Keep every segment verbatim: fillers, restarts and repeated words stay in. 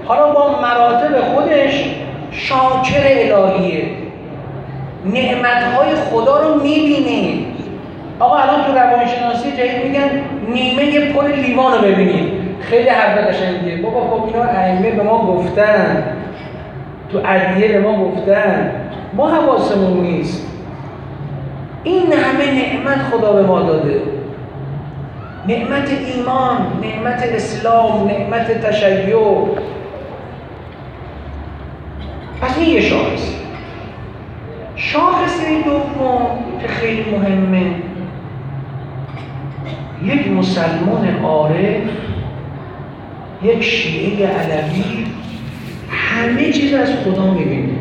حالا با مراتب خودش شاکر الهیه، نعمتهای خدا رو میبینه. آقا الان تو روانشناسی جدید میگن نیمه پر لیوان رو ببینید. خیلی حرف قشنگیه. بابا خب اینا ائمه به ما گفتن، تو ادعیه به ما گفتن، ما حواسمون نیست. این همه نعمت خدا به ما داده، نعمت ایمان، نعمت اسلام، نعمت تشیع. پس این یه شاخص. شاخص دوم که خیلی مهمه، یک مسلمان عارف، یک شیعه علوی همه چیز از خدا میبینه،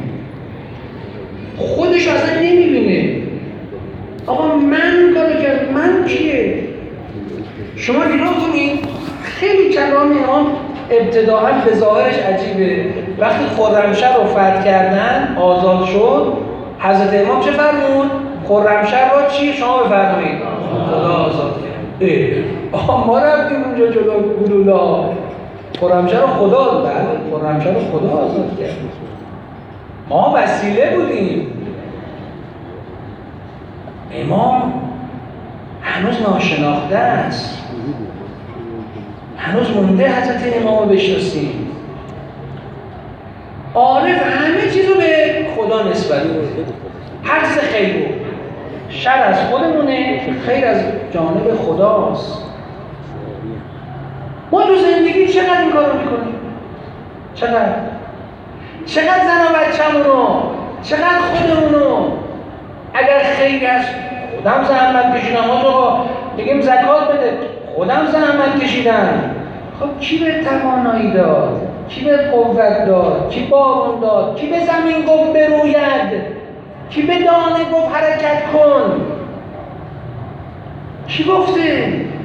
خودش اصلا نمیبینه. آقا من کارو کرد، من کیه؟ شما نگاه کنید، خیلی کلام امام ابتداعاً به ظاهرش عجیبه. وقتی خرمشهر رو فتح کردن، آزاد شد، حضرت امام چه فرمود؟ خرمشهر رو چی؟ شما بفرمایید خدا آزاد کرد. آقا ما رفتیم اونجا جلو گلولا، خرمشهر رو خدا، بله خرمشهر رو خدا آزاد کرد، ما وسیله بودیم. امام هنوز ناشناخته است، هنوز مونده حضرت امام رو بشناسیم. عارف همه چیز رو به خدا نسبت میده، هر چیز خیر رو، شر از خودمونه، خیر از جانب خداست. ما تو زندگی چقدر این کار رو میکنیم؟ چقدر؟ چقدر زن و بچه‌مونو، چقدر خودمونو، اگر خیلی از خودم زحمت کشیدم، آقا بگیم زکات بده، خودم زحمت کشیدم. خب کی به توانایی داد؟ کی به قوت داد؟ کی بارون داد؟ کی به زمین گفت بروید؟ کی به دانه گفت حرکت کن؟ کی گفته؟